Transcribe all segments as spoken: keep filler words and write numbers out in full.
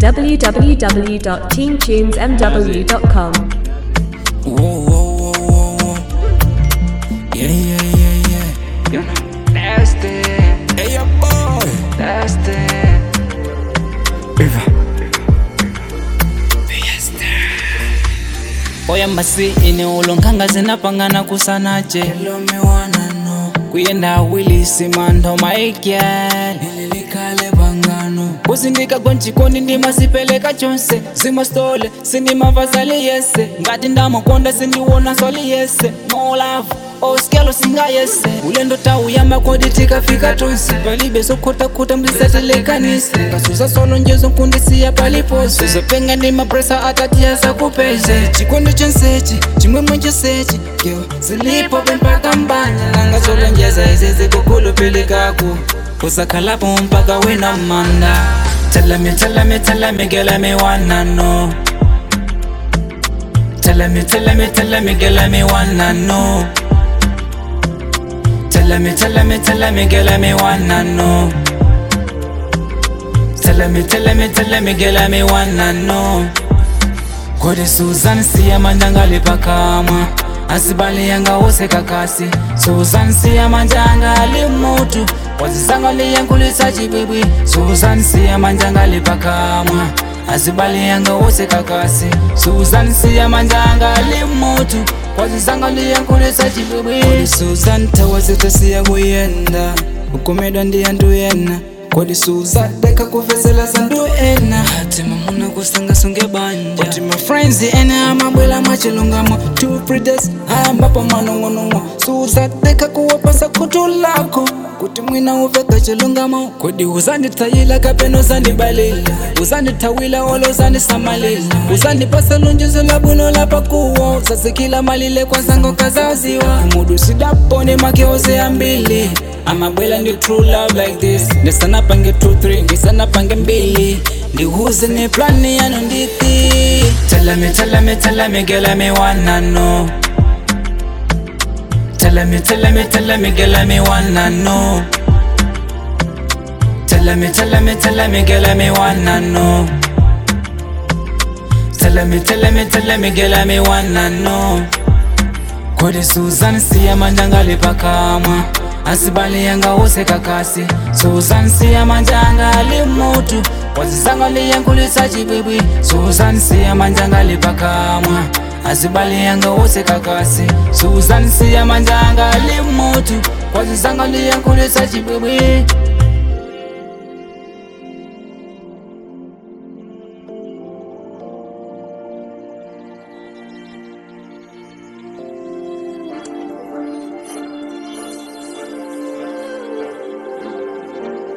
w w w dot team tunes m w dot com. Whoa, whoa, whoa, whoa, whoa. Yeah, yeah, yeah, yeah. You know, nasty. Hey, your boy. Nasty. Oya mbasi ine ulonkanga zinapangana kusanache Hello me wanna know Kuyenda wili simando maikyal Nililikale bangano Kusindika gonchikoni ndi masipeleka chonse Zima stole, sindi mafasali yese Ngati ndamo konda sindi wona soli yese No love, oh skelo singa yese Ulendo tau yamba kodi tika fika tonse Palibe so kuta kuta mlisateleka nise Kasusa solo njezo kundisi ya palipose Suza penga ndi mapresa atatia sa kupeze Chikondo chansechi, chimwemwe chansechi Kyo, zilipo bempaka mbanya Nanga solo njeza izeze kukulu pelikaku Kusa kalapo mpaka wena manda Tell me, tell me, tell me, girl, me wanna know Tell me, tell me, tell me, girl, me wanna know Tell me, tell me, tell me, girl, me wanna know Tell me, tell me, tell me, girl, me wanna know Kodi Susan siya manjangali pakama Asibali yanga wose kakasi Susan siya manjangali mutu Wazizangali yankulisa chibibi Susan siya manjangali pakama Asibali yanga wose kakasi Susan siya manjangali mutu Wazizangali yankulisa chibibi Kodi Susan tawazita siya kuyenda Ukomedwa ndiya nduyena Kodi Susan deka kufesela sandu ena Hati mamuna kusanga sunge banja Kodi my friends ena amabwela machilungamo Two predes ambapo manongonongo Susan deka kuwapasa kutu lako Kuti mwina uveka chilungamo Kodi uzani tayila kapeno zani balila Uzani tawila olo zani samalila Uzani pasa lunjizo labuno lapakuwa Sase kila malile kwa zango kazaziwa Umudu sidapone makeoze ambili Amabwela ndi true love like this Nisana pange two three, nisana pange mbili Ndihuze ni plani yanu nditi Tell me, tell me, tell me, girl, me wanna know Tell me, tell me, tell me, girl, me wanna know Tell me, tell me, tell me, girl, me wanna know Tell me, tell me, tell me, girl, me wanna know Kodi Susan siya manjangali pakama Asibali yanga wose kakasi Susan siya manjangali mutu Wazizangali yankulisa chibibi Susan siya manjangali pakama Asibali yanga wose kakasi Susan siya manjangali mutu Wazizangali yankulisa chibibi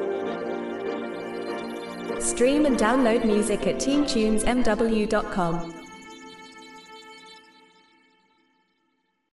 Stream and download music at team tunes m w dot com.